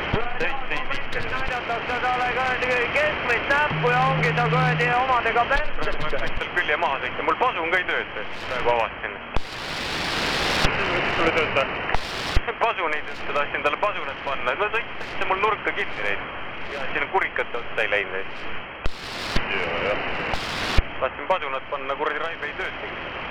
Teist ei viska. Näidatakse talle kuradi keskmist näppu ja ongi ta kuradi omadega praegu ma pärts. võiks tal külje maha sõita. Mul pasun ka ei tööta. Praegu avastasin. Sul ei tööta? Pasuneid, et tahtsin talle pasunat panna. Ma sõitsin mul nurka kinni neid. Ja siin kurikate otsa ei läinud. Jah. Tahtsin pasunat panna, kuradi raive ei töötagi.